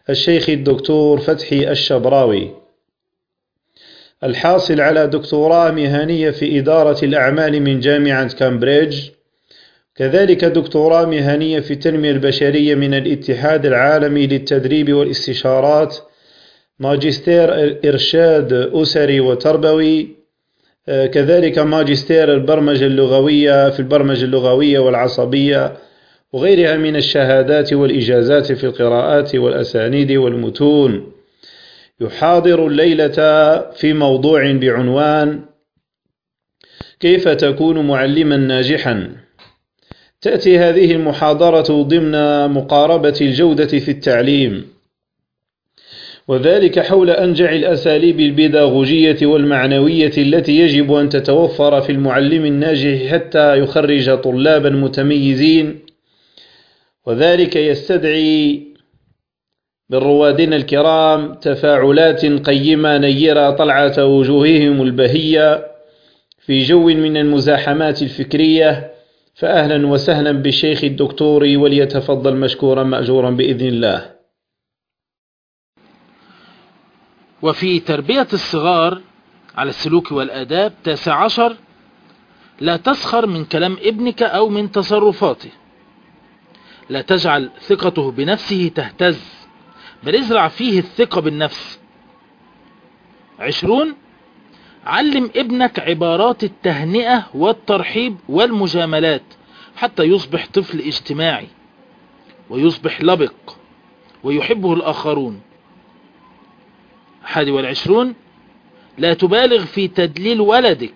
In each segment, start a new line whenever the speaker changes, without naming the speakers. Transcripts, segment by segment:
الشيخ الدكتور فتحي الشبراوي، الحاصل على دكتوراه مهنية في إدارة الأعمال من جامعة كامبريدج، كذلك دكتوراه مهنية في التنمية البشرية من الاتحاد العالمي للتدريب والاستشارات، ماجستير إرشاد أسري وتربوي، كذلك ماجستير البرمجة اللغوية في البرمجة اللغوية والعصبية، وغيرها من الشهادات والإجازات في القراءات والأسانيد والمتون. يحاضر الليلة في موضوع بعنوان: كيف تكون معلما ناجحا؟ تأتي هذه المحاضرة ضمن مقاربة الجودة في التعليم، وذلك حول أنجع الأساليب البيداغوجية والمعنوية التي يجب أن تتوفر في المعلم الناجح حتى يخرج طلابا متميزين، وذلك يستدعي من روادنا الكرام تفاعلات قيمة نيرة طلعة وجوههم البهية في جو من المزاحمات الفكرية. فأهلا وسهلا بالشيخ الدكتور، وليتفضل مشكورا مأجورا بإذن الله.
وفي تربية الصغار على السلوك والآداب 19: لا تسخر من كلام ابنك أو من تصرفاته، لا تجعل ثقته بنفسه تهتز، بل ازرع فيه الثقة بالنفس. 20: علم ابنك عبارات التهنئة والترحيب والمجاملات حتى يصبح طفل اجتماعي ويصبح لبق ويحبه الآخرون. 21: لا تبالغ في تدليل ولدك،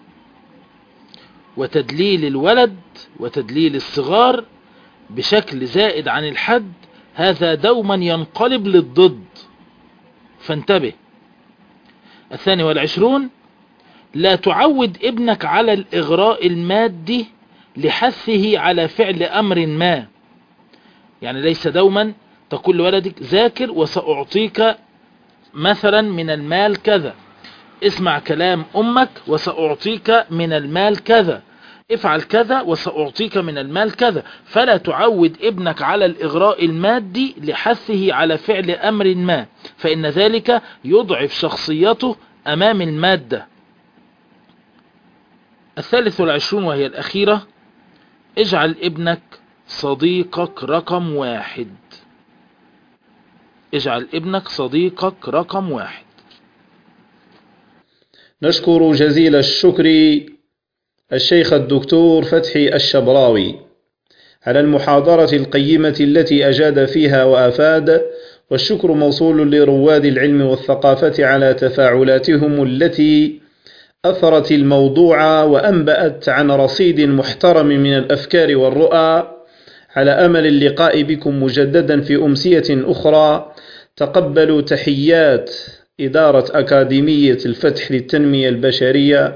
وتدليل الولد وتدليل الصغار بشكل زائد عن الحد هذا دوما ينقلب للضد، فانتبه. 22: لا تعود ابنك على الإغراء المادي لحثه على فعل أمر ما، يعني ليس دوما تقول لولدك ذاكر وسأعطيك مثلا من المال كذا، اسمع كلام أمك وسأعطيك من المال كذا، افعل كذا وسأعطيك من المال كذا. فلا تعود ابنك على الإغراء المادي لحثه على فعل أمر ما، فإن ذلك يضعف شخصيته أمام المادة. 23 وهي الأخيرة: اجعل ابنك صديقك رقم 1. اجعل ابنك صديقك رقم 1.
نشكر جزيل الشكر الشيخ الدكتور فتحي الشبراوي على المحاضرة القيمة التي أجاد فيها وأفاد، والشكر موصول لرواد العلم والثقافة على تفاعلاتهم التي أثرت الموضوع وأنبأت عن رصيد محترم من الأفكار والرؤى. على أمل اللقاء بكم مجددا في أمسية أخرى. تقبلوا تحيات إدارة أكاديمية الفتح للتنمية البشرية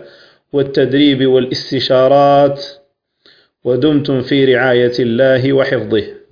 والتدريب والاستشارات، ودمتم في رعاية الله وحفظه.